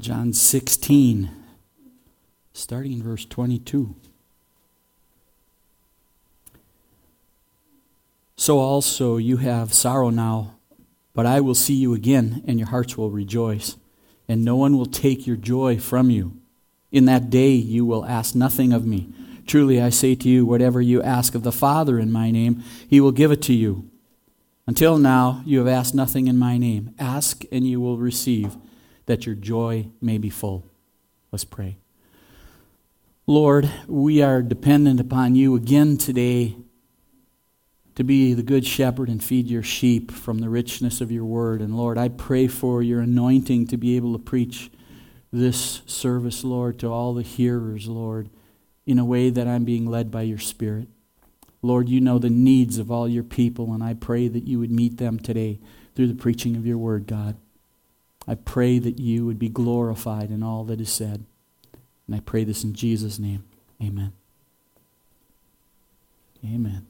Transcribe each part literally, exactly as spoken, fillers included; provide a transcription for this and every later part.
John sixteen, starting in verse twenty-two. So also you have sorrow now, but I will see you again, and your hearts will rejoice, and no one will take your joy from you. In that day you will ask nothing of me. Truly I say to you, whatever you ask of the Father in my name, he will give it to you. Until now you have asked nothing in my name. Ask and you will receive, that your joy may be full. Let's pray. Lord, we are dependent upon you again today to be the good shepherd and feed your sheep from the richness of your word. And Lord, I pray for your anointing to be able to preach this service, Lord, to all the hearers, Lord, in a way that I'm being led by your Spirit. Lord, you know the needs of all your people, and I pray that you would meet them today through the preaching of your word, God. I pray that you would be glorified in all that is said. And I pray this in Jesus' name. Amen. Amen.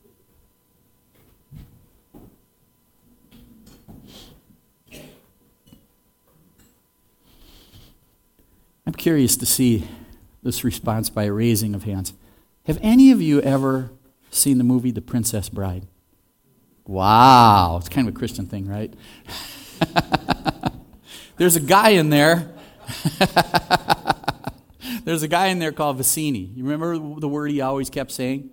I'm curious to see this response by a raising of hands. Have any of you ever seen the movie The Princess Bride? Wow, it's kind of a Christian thing, right? There's a guy in there. There's a guy in there called Vizzini. You remember the word he always kept saying?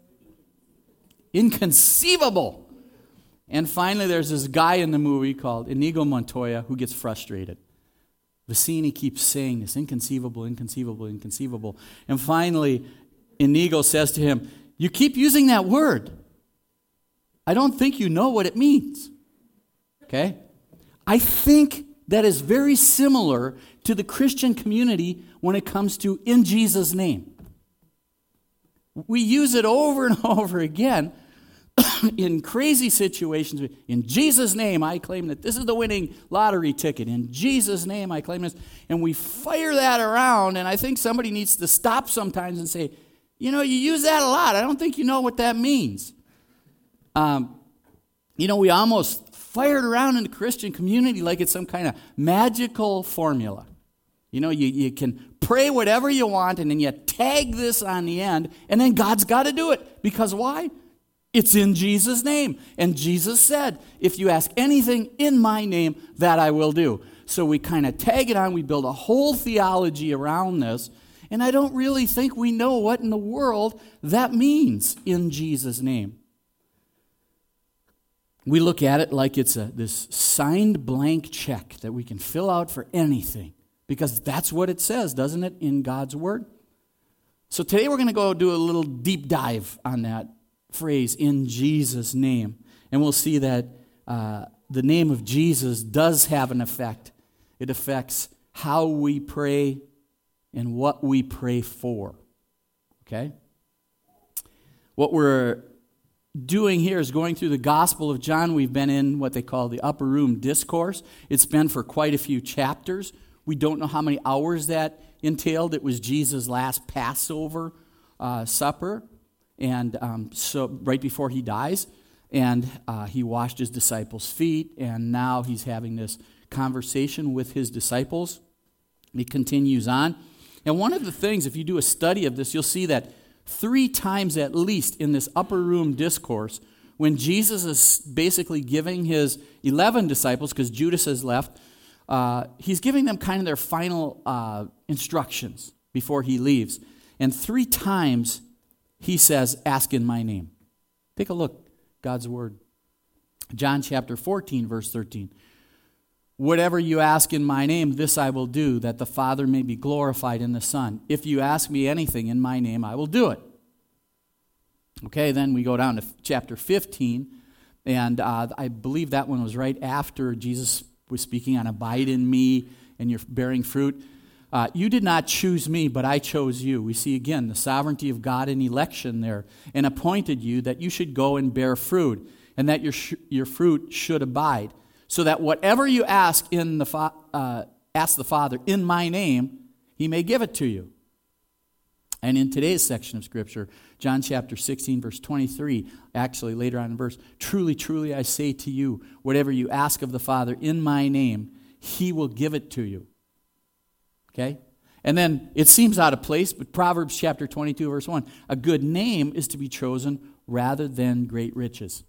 Inconceivable. And finally, there's this guy in the movie called Inigo Montoya who gets frustrated. Vizzini keeps saying this, inconceivable, inconceivable, inconceivable. And finally, Inigo says to him, you keep using that word. I don't think you know what it means. Okay? I think that is very similar to the Christian community when it comes to in Jesus' name. We use it over and over again in crazy situations. In Jesus' name, I claim that this is the winning lottery ticket. In Jesus' name, I claim this. And we fire that around, and I think somebody needs to stop sometimes and say, you know, you use that a lot. I don't think you know what that means. Um, you know, we almost fired around in the Christian community like it's some kind of magical formula. You know, you, you can pray whatever you want, and then you tag this on the end, and then God's got to do it. Because why? It's in Jesus' name. And Jesus said, if you ask anything in my name, that I will do. So we kind of tag it on. We build a whole theology around this. And I don't really think we know what in the world that means, in Jesus' name. We look at it like it's a this signed blank check that we can fill out for anything. Because that's what it says, doesn't it, in God's Word? So today we're going to go do a little deep dive on that phrase, in Jesus' name. And we'll see that uh, the name of Jesus does have an effect. It affects how we pray and what we pray for. Okay? What we're doing here is going through the Gospel of John. We've been in what they call the Upper Room Discourse. It's been for quite a few chapters. We don't know how many hours that entailed. It was Jesus' last Passover uh, supper. And um, so right before he dies, and uh, he washed his disciples' feet, and now he's having this conversation with his disciples. He continues on. And one of the things, if you do a study of this, you'll see that three times at least in this upper room discourse, when Jesus is basically giving his eleven disciples, because Judas has left, uh, he's giving them kind of their final uh, instructions before he leaves. And three times he says, ask in my name. Take a look, God's word. John chapter fourteen, verse thirteen. Whatever you ask in my name, this I will do, that the Father may be glorified in the Son. If you ask me anything in my name, I will do it. Okay, then we go down to chapter fifteen, and uh, I believe that one was right after Jesus was speaking on abide in me and you're bearing fruit. Uh, you did not choose me, but I chose you. We see again the sovereignty of God in election there, and appointed you that you should go and bear fruit, and that your sh- your fruit should abide, so that whatever you ask in the fa- uh, ask the Father in my name, he may give it to you. And in today's section of Scripture, John chapter sixteen, verse twenty-three, actually later on in verse, truly, truly, I say to you, whatever you ask of the Father in my name, he will give it to you. Okay? And then it seems out of place, but Proverbs chapter twenty-two, verse one, a good name is to be chosen rather than great riches.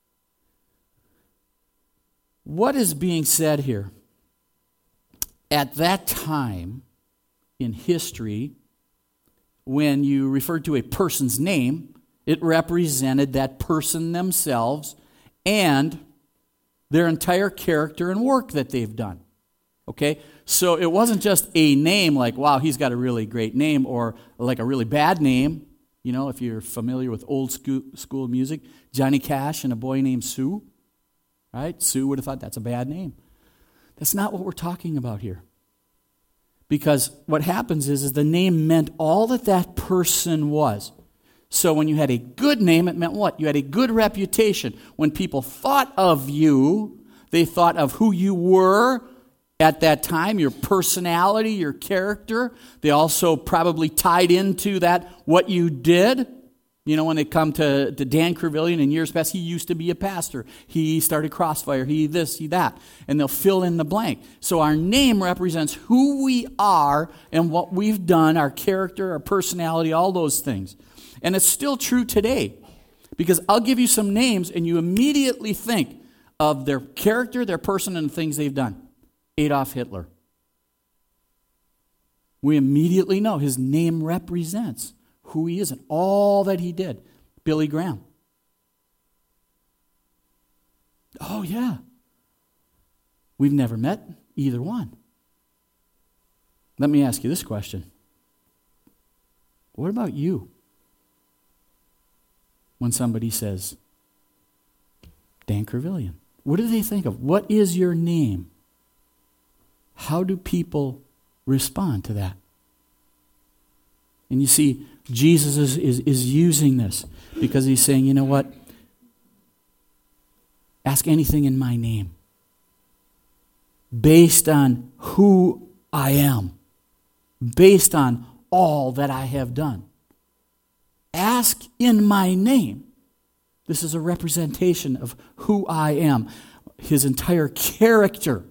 What is being said here? At that time in history, when you referred to a person's name, it represented that person themselves and their entire character and work that they've done. Okay? So it wasn't just a name like, wow, he's got a really great name, or like a really bad name. You know, if you're familiar with old school, school music, Johnny Cash and a boy named Sue. Right? Sue would have thought that's a bad name. That's not what we're talking about here. Because what happens is, is the name meant all that that person was. So when you had a good name, it meant what? You had a good reputation. When people thought of you, they thought of who you were at that time, your personality, your character. They also probably tied into that what you did. You know, when they come to, to Dan Crevillian in years past, he used to be a pastor. He started Crossfire. He this, he that. And they'll fill in the blank. So our name represents who we are and what we've done, our character, our personality, all those things. And it's still true today. Because I'll give you some names and you immediately think of their character, their person, and the things they've done. Adolf Hitler. We immediately know his name represents who he is and all that he did. Billy Graham. Oh, yeah. We've never met either one. Let me ask you this question. What about you? When somebody says, Dan Crevillian, what do they think of? What is your name? How do people respond to that? And you see, Jesus is, is, is using this because he's saying, you know what? Ask anything in my name. Based on who I am. Based on all that I have done. Ask in my name. This is a representation of who I am. His entire character.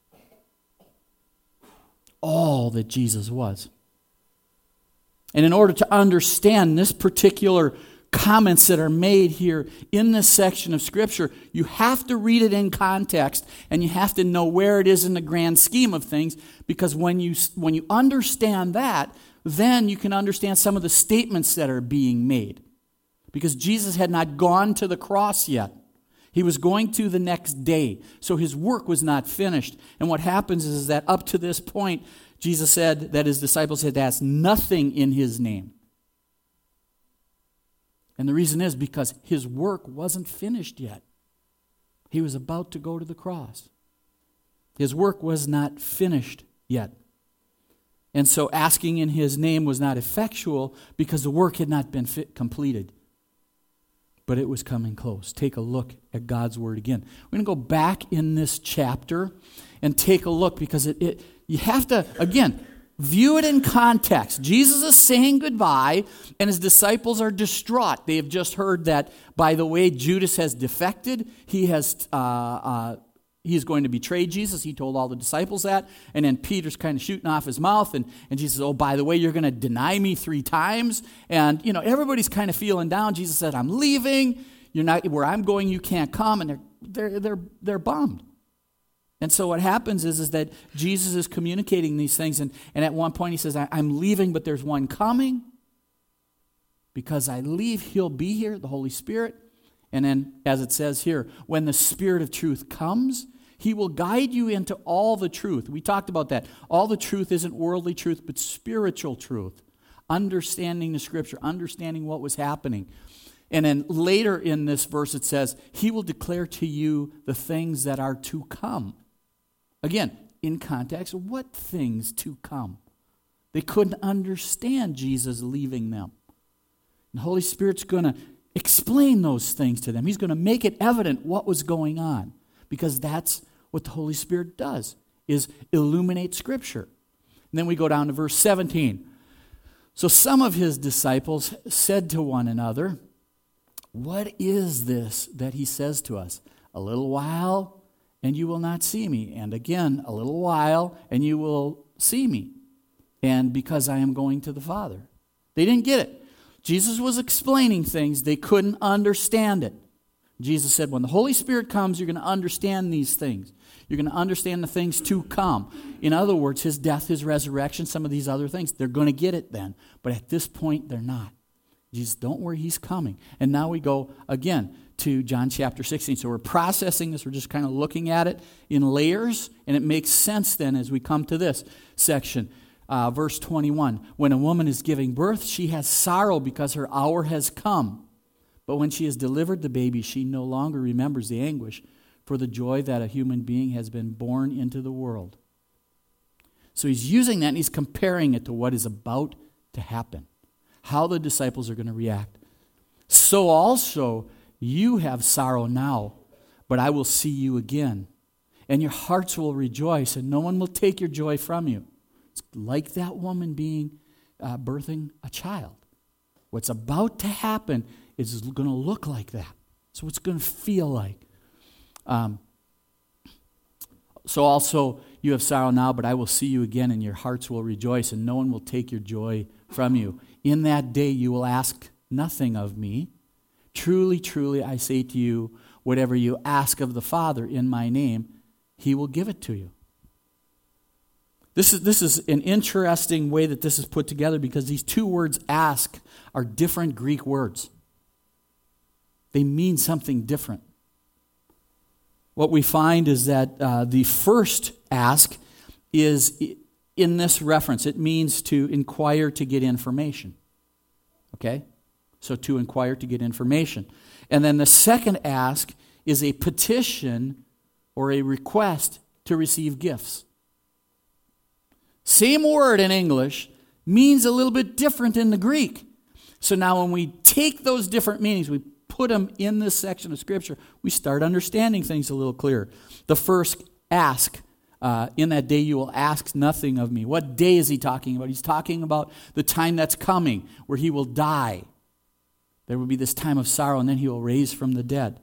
All that Jesus was. And in order to understand this particular comments that are made here in this section of Scripture, you have to read it in context, and you have to know where it is in the grand scheme of things, because when you when you understand that, then you can understand some of the statements that are being made. Because Jesus had not gone to the cross yet. He was going to the next day. So his work was not finished. And what happens is that up to this point, Jesus said that his disciples had asked nothing in his name. And the reason is because his work wasn't finished yet. He was about to go to the cross. His work was not finished yet. And so asking in his name was not effectual because the work had not been fit, completed. But it was coming close. Take a look at God's word again. We're going to go back in this chapter and take a look because it, it you have to, again, view it in context. Jesus is saying goodbye, and his disciples are distraught. They have just heard that, by the way, Judas has defected. He has uh, uh, he is going to betray Jesus. He told all the disciples that. And then Peter's kind of shooting off his mouth, and, and Jesus says, oh, by the way, you're going to deny me three times. And, you know, everybody's kind of feeling down. Jesus said, I'm leaving. You're not where I'm going, you can't come. And they're they're they're they're bummed. And so what happens is, is that Jesus is communicating these things, and, and at one point he says, I, I'm leaving, but there's one coming. Because I leave, he'll be here, the Holy Spirit. And then, as it says here, when the Spirit of truth comes, he will guide you into all the truth. We talked about that. All the truth isn't worldly truth, but spiritual truth. Understanding the Scripture, understanding what was happening. And then later in this verse it says, he will declare to you the things that are to come. Again, in context, what things to come? They couldn't understand Jesus leaving them. And the Holy Spirit's going to explain those things to them. He's going to make it evident what was going on. Because that's what the Holy Spirit does, is illuminate Scripture. And then we go down to verse seventeen. So some of his disciples said to one another, what is this that he says to us? A little while, and you will not see me. And again, a little while, and you will see me. and because I am going to the Father. They didn't get it. Jesus was explaining things. They couldn't understand it. Jesus said, when the Holy Spirit comes, you're going to understand these things. You're going to understand the things to come. In other words, his death, his resurrection, some of these other things. They're going to get it then. But at this point, they're not. Jesus, don't worry, he's coming. And now we go again to John chapter sixteen. So we're processing this. We're just kind of looking at it in layers. And it makes sense then as we come to this section. Uh, verse twenty-one, when a woman is giving birth, she has sorrow because her hour has come. But when she has delivered the baby, she no longer remembers the anguish for the joy that a human being has been born into the world. So he's using that and he's comparing it to what is about to happen, how the disciples are going to react. So also you have sorrow now, but I will see you again, and your hearts will rejoice, and no one will take your joy from you. It's like that woman being uh, birthing a child. What's about to happen is going to look like that. So it's going to feel like. Um, so also, you have sorrow now, but I will see you again, and your hearts will rejoice, and no one will take your joy from you. In that day you will ask nothing of me. Truly, truly, I say to you, whatever you ask of the Father in my name, he will give it to you. This is, this is an interesting way that this is put together because these two words, ask, are different Greek words. They mean something different. What we find is that uh, the first ask is in this reference. It means to inquire to get information. Okay? So to inquire to get information. And then the second ask is a petition or a request to receive gifts. Same word in English, means a little bit different in the Greek. So now when we take those different meanings, we put them in this section of Scripture, we start understanding things a little clearer. The first ask, uh, in that day you will ask nothing of me. What day is he talking about? He's talking about the time that's coming where he will die. There will be this time of sorrow, and then he will raise from the dead.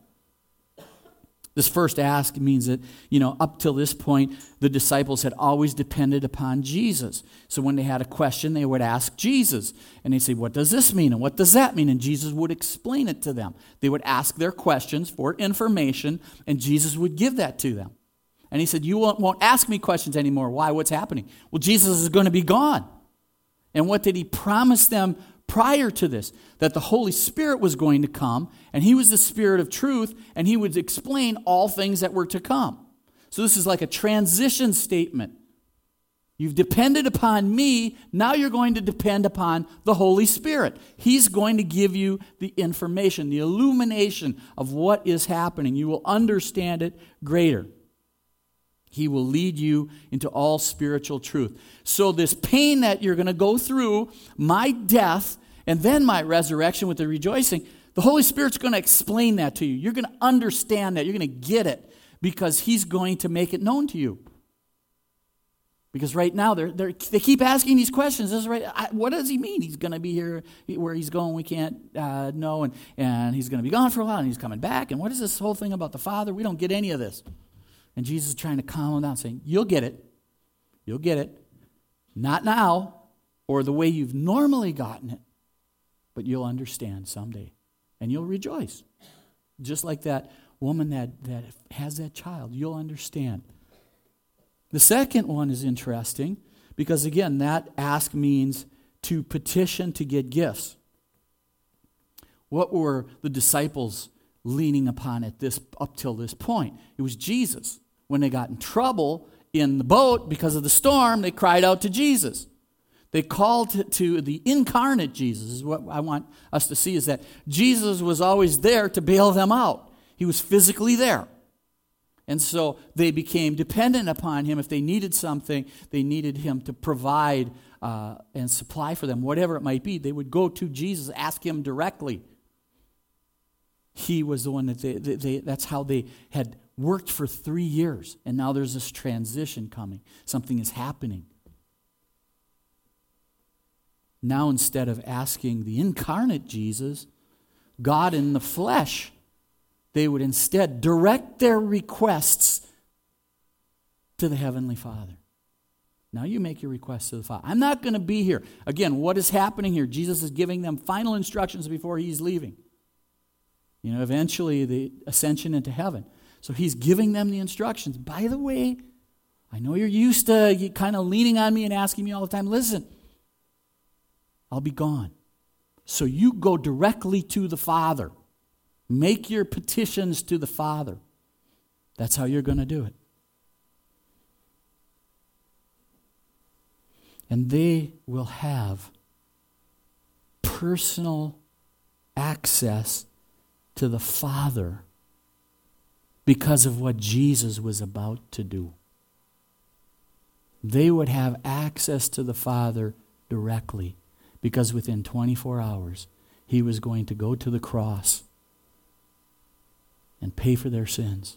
This first ask means that, you know, up till this point, the disciples had always depended upon Jesus. So when they had a question, they would ask Jesus. And they'd say, what does this mean? And what does that mean? And Jesus would explain it to them. They would ask their questions for information, and Jesus would give that to them. And he said, you won't, won't ask me questions anymore. Why? What's happening? Well, Jesus is going to be gone. And what did he promise them prior to this? That the Holy Spirit was going to come, and he was the Spirit of truth, and he would explain all things that were to come. So this is like a transition statement. You've depended upon me, now you're going to depend upon the Holy Spirit. He's going to give you the information, the illumination of what is happening. You will understand it greater. He will lead you into all spiritual truth. So this pain that you're going to go through, my death, and then my resurrection with the rejoicing, the Holy Spirit's going to explain that to you. You're going to understand that. You're going to get it because he's going to make it known to you. Because right now, they're, they're, they keep asking these questions. This is right, I, what does he mean? He's going to be here where he's going, we can't uh, know, and, and he's going to be gone for a while, and he's coming back. And what is this whole thing about the Father? We don't get any of this. And Jesus is trying to calm them down, saying, you'll get it. You'll get it. Not now, or the way you've normally gotten it, but you'll understand someday. And you'll rejoice. Just like that woman that, that has that child. You'll understand. The second one is interesting, because again, that ask means to petition to get gifts. What were the disciples leaning upon at this up till this point? It was Jesus. When they got in trouble in the boat because of the storm, they cried out to Jesus. They called to, to the incarnate Jesus. Is what I want us to see, is that Jesus was always there to bail them out. He was physically there. And so they became dependent upon him. If they needed something, they needed him to provide uh, and supply for them, whatever it might be. They would go to Jesus, ask him directly. He was the one that they, they, they that's how they had worked for three years. And now there's this transition coming. Something is happening. Now instead of asking the incarnate Jesus, God in the flesh, they would instead direct their requests to the Heavenly Father. Now you make your request to the Father. I'm not going to be here. Again, what is happening here? Jesus is giving them final instructions before he's leaving. You know, eventually the ascension into heaven. So he's giving them the instructions. By the way, I know you're used to kind of leaning on me and asking me all the time, listen, I'll be gone. So you go directly to the Father. Make your petitions to the Father. That's how you're going to do it. And they will have personal access to the Father because of what Jesus was about to do. They would have access to the Father directly because within twenty-four hours, he was going to go to the cross and pay for their sins.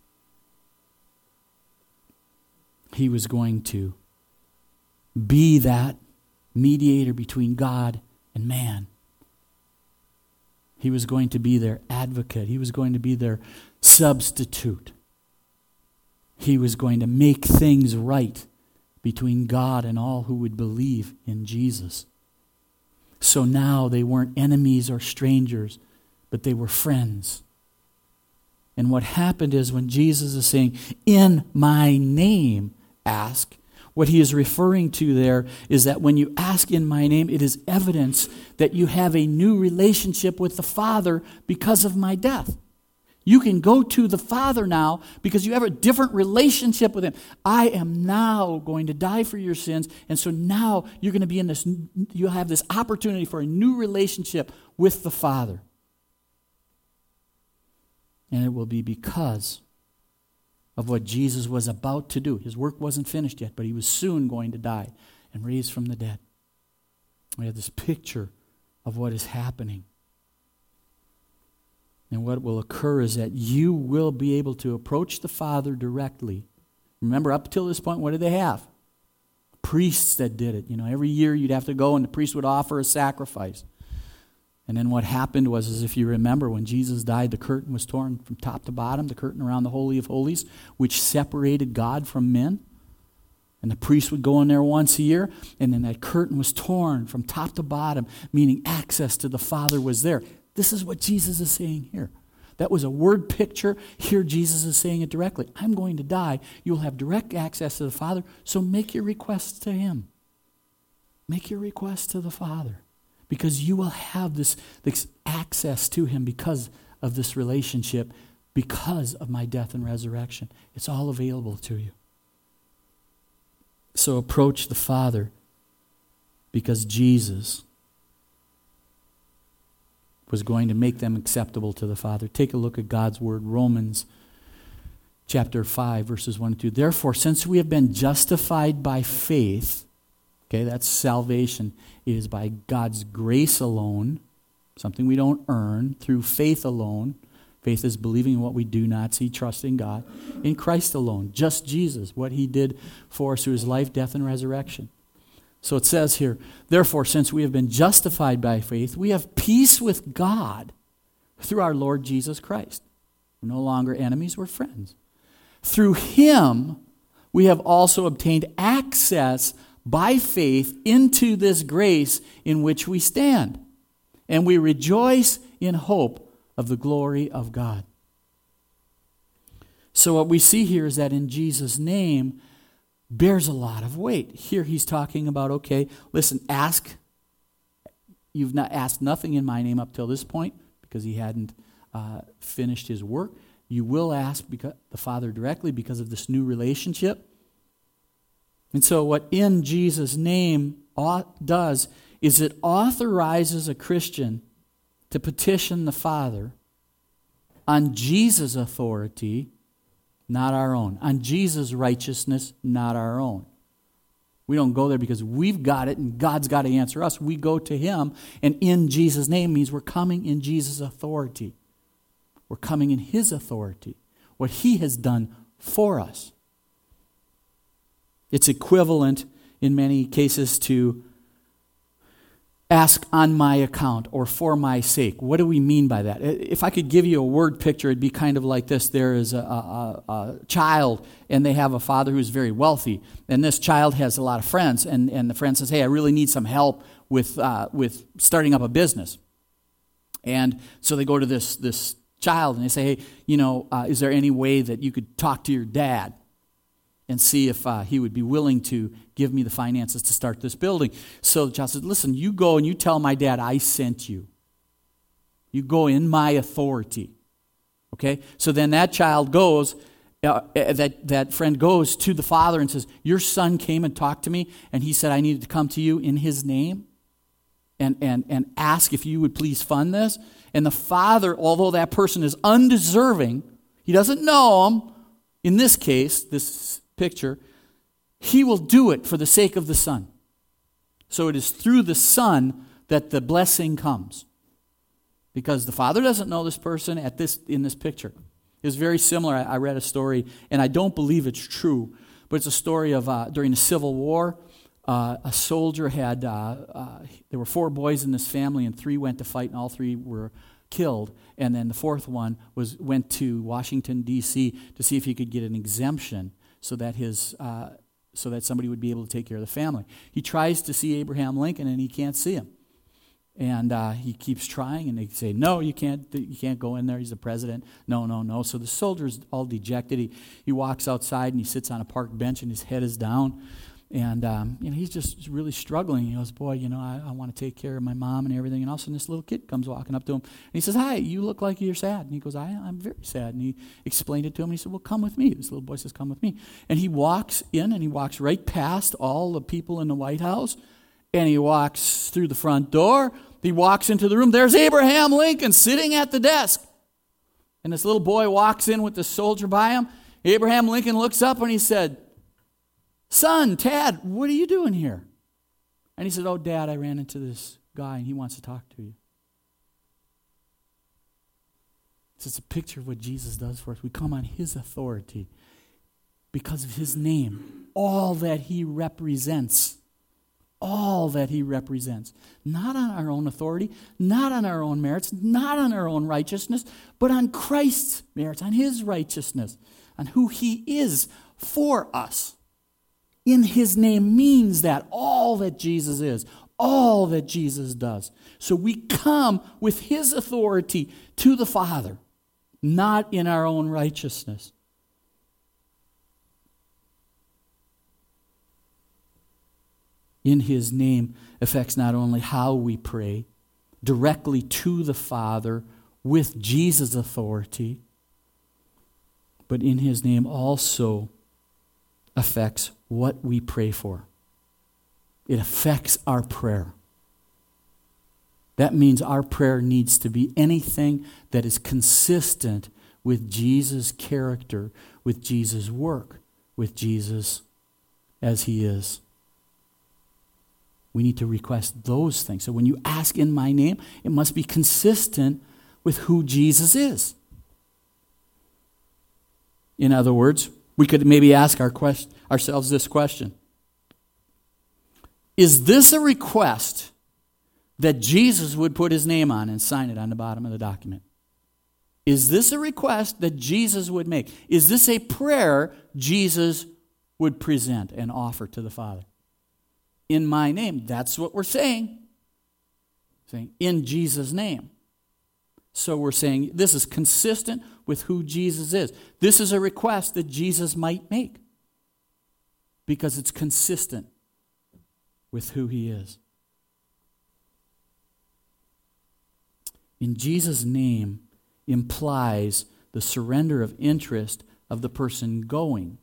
He was going to be that mediator between God and man. He was going to be their advocate. He was going to be their substitute. He was going to make things right between God and all who would believe in Jesus. So now they weren't enemies or strangers, but they were friends. And what happened is when Jesus is saying, in my name, ask, what he is referring to there is that when you ask in my name, it is evidence that you have a new relationship with the Father because of my death. You can go to the Father now because you have a different relationship with him. I am now going to die for your sins, and so now you're going to be in this, you'll have this opportunity for a new relationship with the Father. And it will be because of what Jesus was about to do. His work wasn't finished yet, but he was soon going to die and raise from the dead. We have this picture of what is happening. And what will occur is that you will be able to approach the Father directly. Remember, up till this point, what did they have? Priests that did it. You know, every year you'd have to go and the priest would offer a sacrifice. And then what happened was, as if you remember, when Jesus died, the curtain was torn from top to bottom, the curtain around the Holy of Holies, which separated God from men. And the priest would go in there once a year, and then that curtain was torn from top to bottom, meaning access to the Father was there. This is what Jesus is saying here. That was a word picture. Here Jesus is saying it directly. I'm going to die. You'll have direct access to the Father, so make your requests to him. Make your requests to the Father. Because you will have this, this access to him because of this relationship, because of my death and resurrection. It's all available to you. So approach the Father because Jesus was going to make them acceptable to the Father. Take a look at God's word, Romans chapter five, verses one and two. Therefore, since we have been justified by faith, okay, that's salvation. It is by God's grace alone, something we don't earn, through faith alone. Faith is believing in what we do not see, trusting God. In Christ alone, just Jesus, what he did for us through his life, death, and resurrection. So it says here, therefore, since we have been justified by faith, we have peace with God through our Lord Jesus Christ. We're no longer enemies, we're friends. Through him, we have also obtained access by faith into this grace in which we stand. And we rejoice in hope of the glory of God. So what we see here is that in Jesus' name bears a lot of weight. Here he's talking about, okay, listen, ask. You've not asked nothing in my name up till this point because he hadn't uh, finished his work. You will ask because, the Father directly because of this new relationship. And so what in Jesus' name does is it authorizes a Christian to petition the Father on Jesus' authority, not our own. On Jesus' righteousness, not our own. We don't go there because we've got it and God's got to answer us. We go to him, and in Jesus' name means we're coming in Jesus' authority. We're coming in his authority, what he has done for us. It's equivalent in many cases to ask on my account or for my sake. What do we mean by that? If I could give you a word picture, it'd be kind of like this. There is a, a, a child, and they have a father who's very wealthy. And this child has a lot of friends, and, and the friend says, hey, I really need some help with uh, with starting up a business. And so they go to this, this child, and they say, hey, you know, uh, is there any way that you could talk to your dad and see if uh, he would be willing to give me the finances to start this building? So the child says, listen, you go and you tell my dad I sent you. You go in my authority. Okay? So then that child goes, uh, that, that friend goes to the father and says, your son came and talked to me, and he said I needed to come to you in his name and, and, and ask if you would please fund this. And the father, although that person is undeserving, he doesn't know him, in this case, this picture, he will do it for the sake of the son. So it is through the son that the blessing comes. Because the father doesn't know this person at this in this picture. It's very similar. I, I read a story, and I don't believe it's true, but it's a story of uh, during the Civil War, uh, a soldier had, uh, uh, there were four boys in this family, and three went to fight, and all three were killed. And then the fourth one was went to Washington, D C to see if he could get an exemption so that his uh, so that somebody would be able to take care of the family. He tries to see Abraham Lincoln, and he can't see him. And uh, he keeps trying, and they say, no, you can't you can't go in there. He's the president. No, no, no. So the soldier's all dejected. He, he walks outside, and he sits on a park bench, and his head is down. And um, you know, he's just really struggling. He goes, boy, you know, I, I want to take care of my mom and everything. And all of a sudden, this little kid comes walking up to him. And he says, hi, you look like you're sad. And he goes, I, I'm very sad. And he explained it to him. And he said, well, come with me. This little boy says, come with me. And he walks in, and he walks right past all the people in the White House. And he walks through the front door. He walks into the room. There's Abraham Lincoln sitting at the desk. And this little boy walks in with the soldier by him. Abraham Lincoln looks up, and he said, son, Tad, what are you doing here? And he said, oh, Dad, I ran into this guy, and he wants to talk to you. It's just a picture of what Jesus does for us. We come on his authority because of his name, all that he represents. All that he represents. Not on our own authority, not on our own merits, not on our own righteousness, but on Christ's merits, on his righteousness, on who he is for us. In his name means that all that Jesus is, all that Jesus does. So we come with his authority to the Father, not in our own righteousness. In his name affects not only how we pray, directly to the Father with Jesus' authority, but in his name also affects what we pray for. It affects our prayer. That means our prayer needs to be anything that is consistent with Jesus' character, with Jesus' work, with Jesus as he is. We need to request those things. So when you ask in my name, it must be consistent with who Jesus is. In other words, we could maybe ask our quest- ourselves this question. Is this a request that Jesus would put his name on and sign it on the bottom of the document? Is this a request that Jesus would make? Is this a prayer Jesus would present and offer to the Father? In my name. That's what we're saying. Saying, in Jesus' name. So we're saying this is consistent with who Jesus is. This is a request that Jesus might make because it's consistent with who he is. In Jesus' name implies the surrender of interest of the person going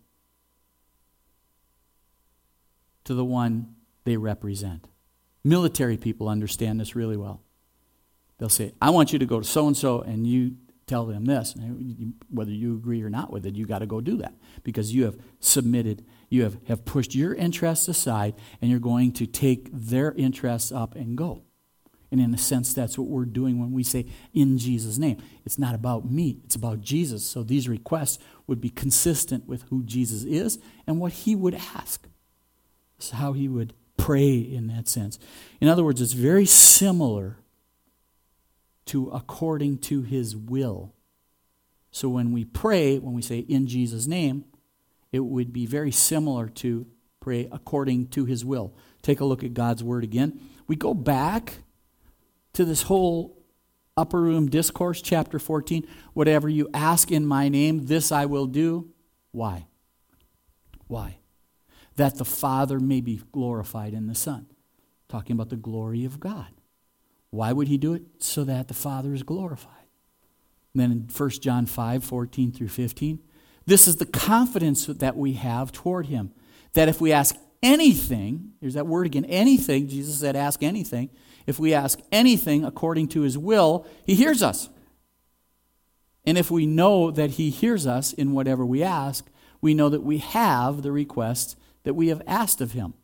to the one they represent. Military people understand this really well. They'll say, I want you to go to so-and-so, and you tell them this. And whether you agree or not with it, you got to go do that because you have submitted, you have, have pushed your interests aside, and you're going to take their interests up and go. And in a sense, that's what we're doing when we say, in Jesus' name. It's not about me, it's about Jesus. So these requests would be consistent with who Jesus is and what he would ask. This is how he would pray in that sense. In other words, it's very similar to according to his will. So when we pray, when we say in Jesus' name, it would be very similar to pray according to his will. Take a look at God's word again. We go back to this whole upper room discourse, chapter fourteen. Whatever you ask in my name, this I will do. Why? Why? That the Father may be glorified in the Son. Talking about the glory of God. Why would he do it? So that the Father is glorified. And then in First John five, fourteen through fifteen, this is the confidence that we have toward him. That if we ask anything, there's that word again, anything, Jesus said ask anything. If we ask anything according to his will, he hears us. And if we know that he hears us in whatever we ask, we know that we have the request that we have asked of him.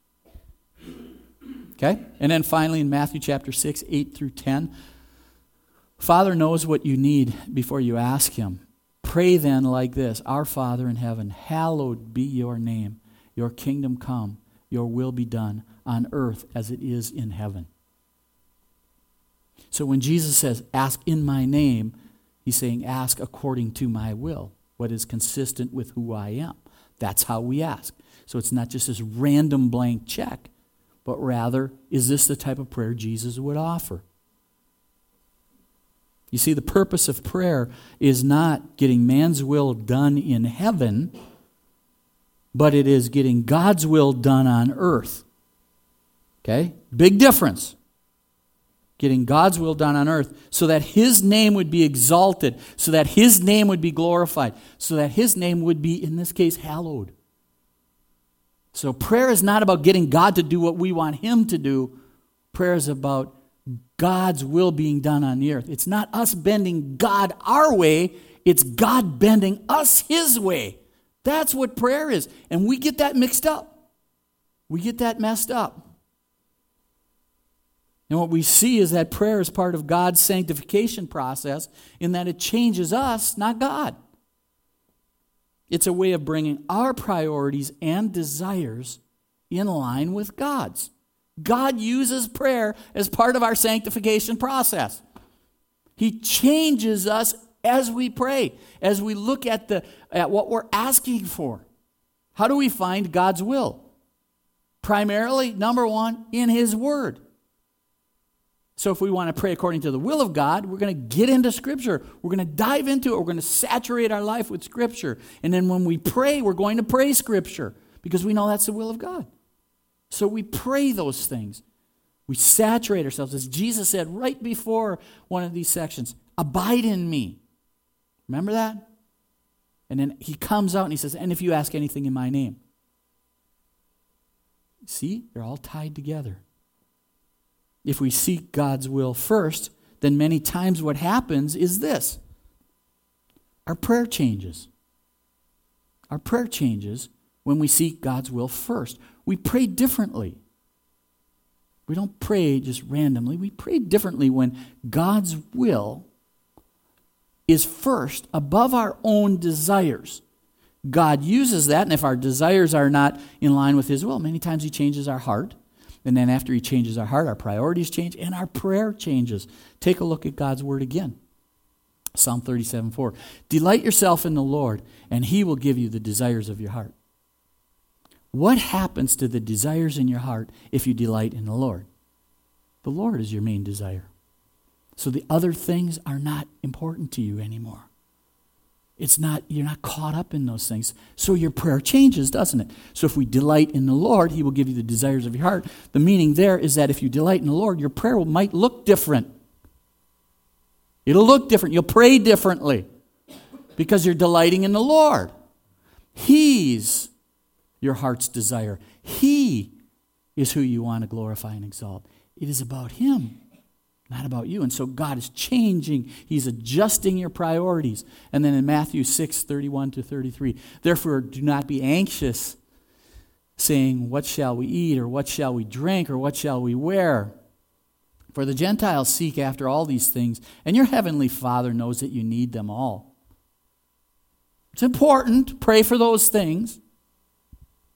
Okay? And then finally in Matthew chapter six, eight through ten, Father knows what you need before you ask him. Pray then like this, Our Father in heaven, hallowed be your name. Your kingdom come, your will be done on earth as it is in heaven. So when Jesus says, ask in my name, he's saying, ask according to my will, what is consistent with who I am. That's how we ask. So it's not just this random blank check, but rather, is this the type of prayer Jesus would offer? You see, the purpose of prayer is not getting man's will done in heaven, but it is getting God's will done on earth. Okay? Big difference. Getting God's will done on earth so that his name would be exalted, so that his name would be glorified, so that his name would be, in this case, hallowed. So prayer is not about getting God to do what we want him to do. Prayer is about God's will being done on the earth. It's not us bending God our way. It's God bending us his way. That's what prayer is. And we get that mixed up. We get that messed up. And what we see is that prayer is part of God's sanctification process in that it changes us, not God. It's a way of bringing our priorities and desires in line with God's. God uses prayer as part of our sanctification process. He changes us as we pray, as we look at the at what we're asking for. How do we find God's will? Primarily, number one, in his word. So if we want to pray according to the will of God, we're going to get into Scripture. We're going to dive into it. We're going to saturate our life with Scripture. And then when we pray, we're going to pray Scripture because we know that's the will of God. So we pray those things. We saturate ourselves. As Jesus said right before one of these sections, abide in me. Remember that? And then he comes out and he says, and if you ask anything in my name. See, they're all tied together. If we seek God's will first, then many times what happens is this. Our prayer changes. Our prayer changes when we seek God's will first. We pray differently. We don't pray just randomly. We pray differently when God's will is first above our own desires. God uses that, and if our desires are not in line with his will, many times he changes our heart. And then after he changes our heart, our priorities change, and our prayer changes. Take a look at God's word again. Psalm thirty-seven four. Delight yourself in the Lord, and he will give you the desires of your heart. What happens to the desires in your heart if you delight in the Lord? The Lord is your main desire. So the other things are not important to you anymore. It's not, you're not caught up in those things. So your prayer changes, doesn't it? So if we delight in the Lord, he will give you the desires of your heart. The meaning there is that if you delight in the Lord, your prayer might look different. It'll look different. You'll pray differently because you're delighting in the Lord. He's your heart's desire. He is who you want to glorify and exalt. It is about him, not about you. And so God is changing. He's adjusting your priorities. And then in Matthew six, thirty-one to thirty-three, therefore do not be anxious, saying, what shall we eat, or what shall we drink, or what shall we wear? For the Gentiles seek after all these things, and your heavenly Father knows that you need them all. It's important. Pray for those things.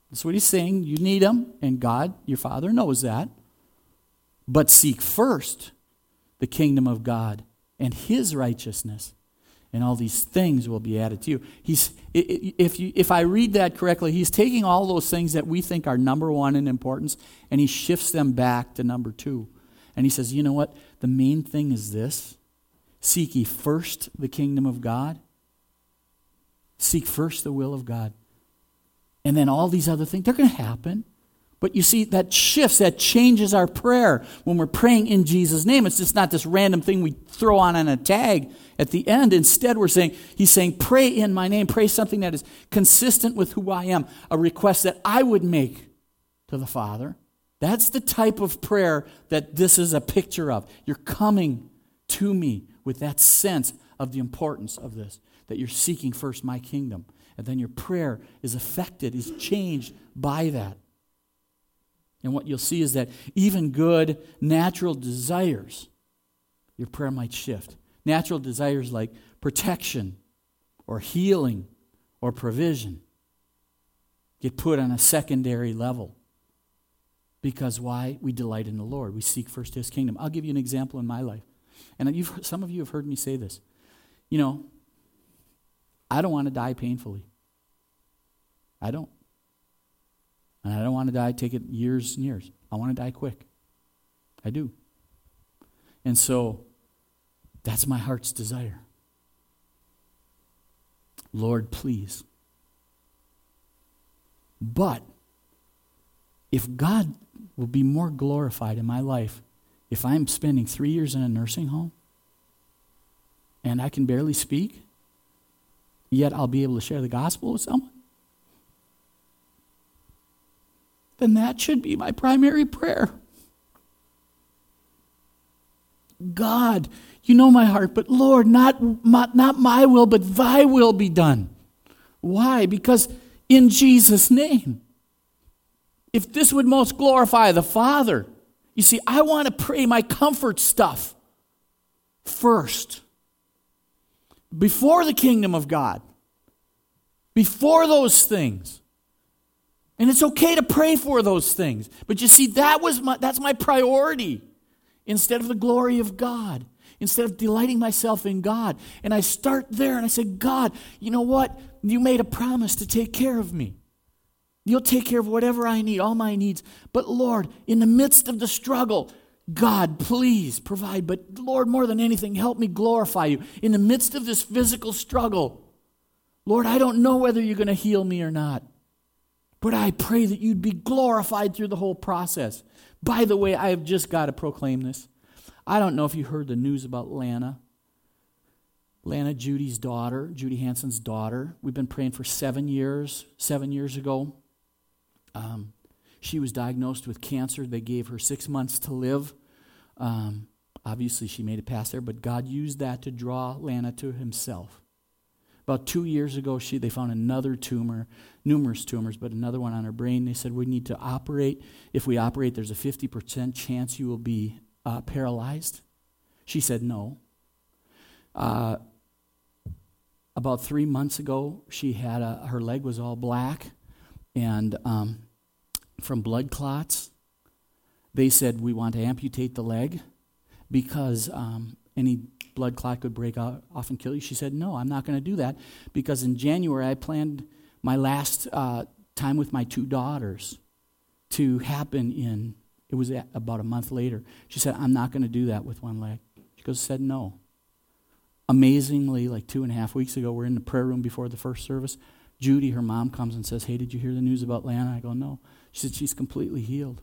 That's what he's saying. You need him, and God, your Father, knows that. But seek first the kingdom of God and his righteousness, and all these things will be added to you. He's, if you, if I read that correctly, he's taking all those things that we think are number one in importance, and he shifts them back to number two. And he says, you know what? The main thing is this. Seek ye first the kingdom of God. Seek first the will of God. And then all these other things, they're going to happen. But you see, that shifts, that changes our prayer when we're praying in Jesus' name. It's just not this random thing we throw on on a tag at the end. Instead, we're saying, he's saying, pray in my name. Pray something that is consistent with who I am. A request that I would make to the Father. That's the type of prayer that this is a picture of. You're coming to me with that sense of the importance of this, that you're seeking first my kingdom. And then your prayer is affected, is changed by that. And what you'll see is that even good natural desires, your prayer might shift. Natural desires like protection or healing or provision get put on a secondary level. Because why? We delight in the Lord. We seek first his kingdom. I'll give you an example in my life. And you've, some of you have heard me say this. You know, I don't want to die painfully. I don't. And I don't want to die, take it years and years. I want to die quick. I do. And so, that's my heart's desire. Lord, please. But, if God will be more glorified in my life if I'm spending three years in a nursing home and I can barely speak, yet I'll be able to share the gospel with someone, then that should be my primary prayer. God, you know my heart, but Lord, not, not, not my will, but thy will be done. Why? Because in Jesus' name. If this would most glorify the Father, you see, I want to pray my comfort stuff first. Before the kingdom of God. Before those things. And it's okay to pray for those things. But you see, that was my, that's my priority. Instead of the glory of God. Instead of delighting myself in God. And I start there and I say, God, you know what? You made a promise to take care of me. You'll take care of whatever I need, all my needs. But Lord, in the midst of the struggle, God, please provide. But Lord, more than anything, help me glorify you. In the midst of this physical struggle, Lord, I don't know whether you're going to heal me or not. But I pray that you'd be glorified through the whole process. By the way, I have just got to proclaim this. I don't know if you heard the news about Lana. Lana, Judy's daughter, Judy Hansen's daughter. We've been praying for seven years. Seven years ago, um, she was diagnosed with cancer. They gave her six months to live. Um, obviously, she made it past there, but God used that to draw Lana to himself. About two years ago, she they found another tumor, numerous tumors, but another one on her brain. They said, we need to operate. If we operate, there's a fifty percent chance you will be uh, paralyzed. She said no. Uh, about three months ago, she had a, her leg was all black, and um, from blood clots. They said, we want to amputate the leg because um, any blood clot could break out, off and kill you. She said, no, I'm not going to do that because in January I planned my last uh, time with my two daughters to happen in, it was about a month later. She said, I'm not going to do that with one leg. She goes, said no. Amazingly, like two and a half weeks ago, we're in the prayer room before the first service. Judy, her mom, comes and says, hey, did you hear the news about Lana? I go, no. She said, she's completely healed.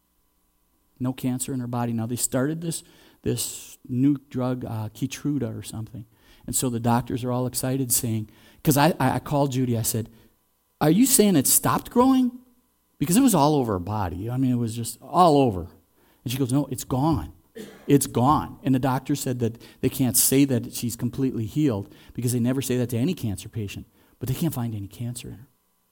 No cancer in her body. Now, they started this this new drug, uh, Keytruda or something. And so the doctors are all excited saying, because I, I called Judy, I said, are you saying it stopped growing? Because it was all over her body. I mean, it was just all over. And she goes, no, it's gone. It's gone. And the doctor said that they can't say that she's completely healed because they never say that to any cancer patient. But they can't find any cancer in her.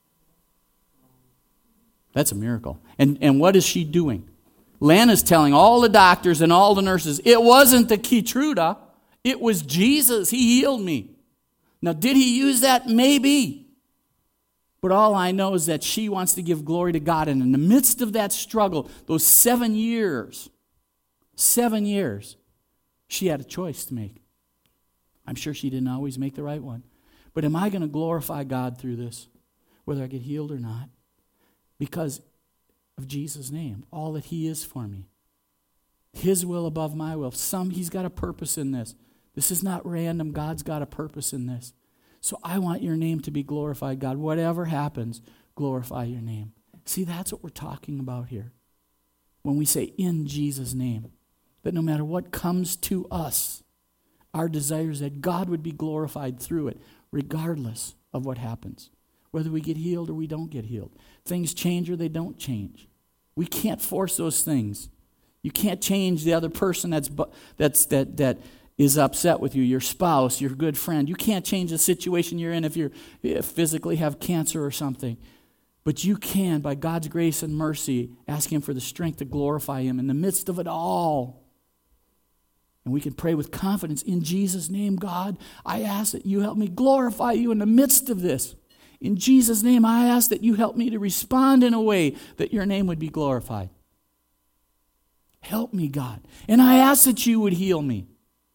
That's a miracle. And and what is she doing? Lana's telling all the doctors and all the nurses, it wasn't the Keytruda, it was Jesus. He healed me. Now, did he use that? Maybe. But all I know is that she wants to give glory to God. And in the midst of that struggle, those seven years, seven years, she had a choice to make. I'm sure she didn't always make the right one. But am I going to glorify God through this, whether I get healed or not? Because of Jesus' name, all that he is for me. His will above my will. Some, he's got a purpose in this. This is not random. God's got a purpose in this. So I want your name to be glorified, God. Whatever happens, glorify your name. See, that's what we're talking about here. When we say in Jesus' name, that no matter what comes to us, our desire is that God would be glorified through it, regardless of what happens. Whether we get healed or we don't get healed. Things change or they don't change. We can't force those things. You can't change the other person that's that's that that is upset with you, your spouse, your good friend. You can't change the situation you're in if you physically have cancer or something. But you can, by God's grace and mercy, ask him for the strength to glorify him in the midst of it all. And we can pray with confidence, in Jesus' name, God, I ask that you help me glorify you in the midst of this. In Jesus' name, I ask that you help me to respond in a way that your name would be glorified. Help me, God. And I ask that you would heal me.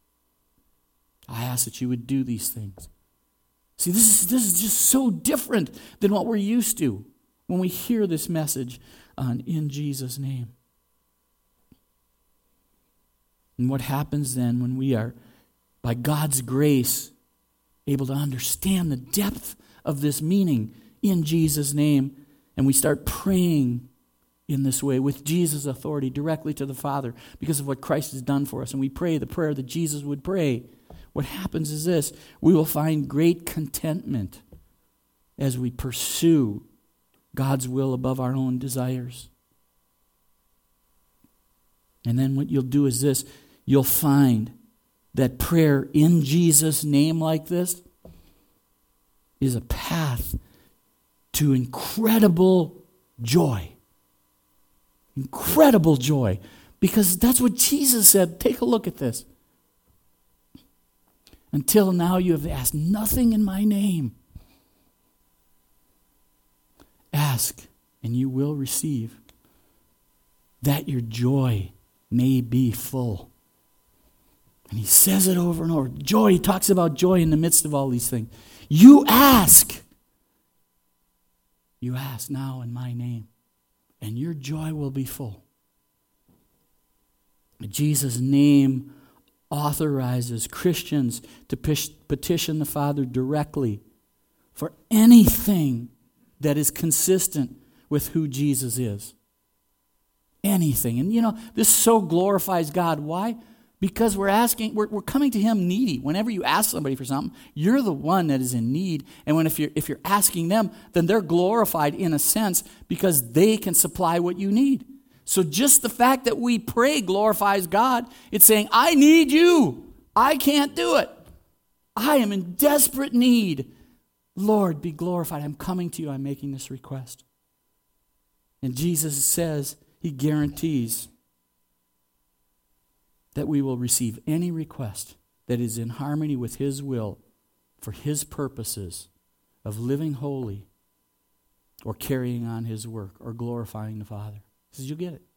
I ask that you would do these things. See, this is, this is just so different than what we're used to when we hear this message on in Jesus' name. And what happens then when we are, by God's grace, able to understand the depth of this meaning in Jesus' name, and we start praying in this way with Jesus' authority directly to the Father because of what Christ has done for us, and we pray the prayer that Jesus would pray. What happens is this: we will find great contentment as we pursue God's will above our own desires. And then what you'll do is this: you'll find that prayer in Jesus' name like this is a path to incredible joy. Incredible joy. Because that's what Jesus said. Take a look at this. Until now you have asked nothing in my name. Ask, and you will receive, that your joy may be full. And he says it over and over. Joy, he talks about joy in the midst of all these things. You ask. You ask now in my name, and your joy will be full. Jesus' name authorizes Christians to petition the Father directly for anything that is consistent with who Jesus is. Anything. And you know, this so glorifies God. Why? Because we're asking, we're, we're coming to him needy. Whenever you ask somebody for something, you're the one that is in need. And when if you're if you're asking them, then they're glorified in a sense because they can supply what you need. So just the fact that we pray glorifies God. It's saying, I need you. I can't do it. I am in desperate need. Lord, be glorified. I'm coming to you. I'm making this request. And Jesus says, he guarantees that we will receive any request that is in harmony with his will for his purposes of living holy or carrying on his work or glorifying the Father. He says, you'll get it.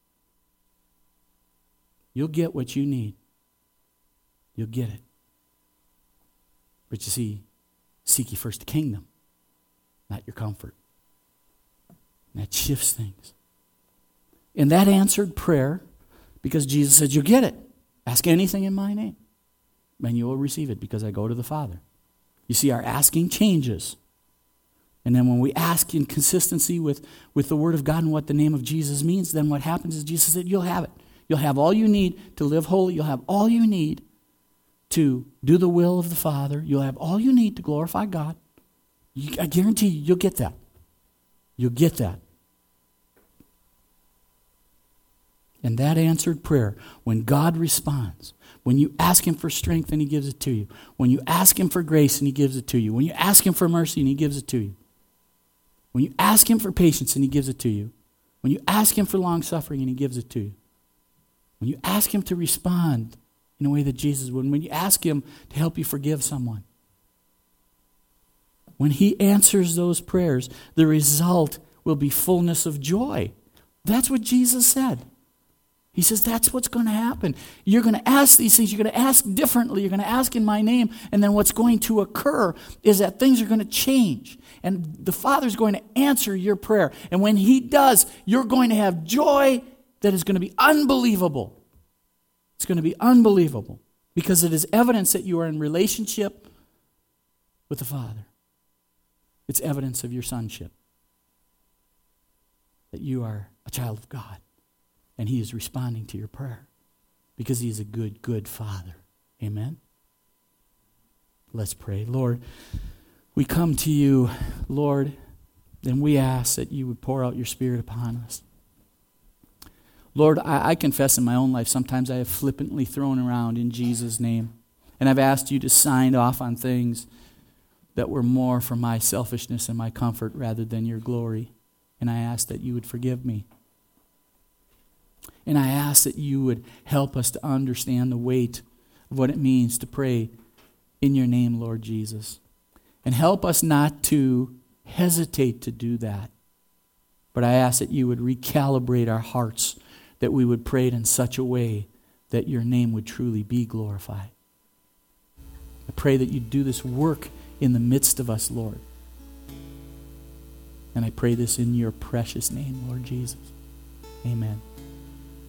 You'll get what you need. You'll get it. But you see, seek ye first the kingdom, not your comfort. And that shifts things. And that answered prayer, because Jesus said, you'll get it. Ask anything in my name, and you will receive it because I go to the Father. You see, our asking changes. And then when we ask in consistency with, with the Word of God and what the name of Jesus means, then what happens is Jesus said, you'll have it. You'll have all you need to live holy. You'll have all you need to do the will of the Father. You'll have all you need to glorify God. You, I guarantee you, you'll get that. You'll get that. And that answered prayer, when God responds, when you ask him for strength and he gives it to you, when you ask him for grace and he gives it to you, when you ask him for mercy and he gives it to you, when you ask him for patience and he gives it to you, when you ask him for long suffering and he gives it to you, when you ask him to respond in a way that Jesus would, when you ask him to help you forgive someone, when he answers those prayers, the result will be fullness of joy. That's what Jesus said. He says that's what's going to happen. You're going to ask these things. You're going to ask differently. You're going to ask in my name. And then what's going to occur is that things are going to change. And the Father's going to answer your prayer. And when he does, you're going to have joy that is going to be unbelievable. It's going to be unbelievable because it is evidence that you are in relationship with the Father. It's evidence of your sonship, that you are a child of God. And he is responding to your prayer because he is a good, good Father. Amen? Let's pray. Lord, we come to you, Lord, and we ask that you would pour out your Spirit upon us. Lord, I, I confess in my own life, sometimes I have flippantly thrown around in Jesus' name. And I've asked you to sign off on things that were more for my selfishness and my comfort rather than your glory. And I ask that you would forgive me. And I ask that you would help us to understand the weight of what it means to pray in your name, Lord Jesus. And help us not to hesitate to do that. But I ask that you would recalibrate our hearts, that we would pray it in such a way that your name would truly be glorified. I pray that you do this work in the midst of us, Lord. And I pray this in your precious name, Lord Jesus. Amen.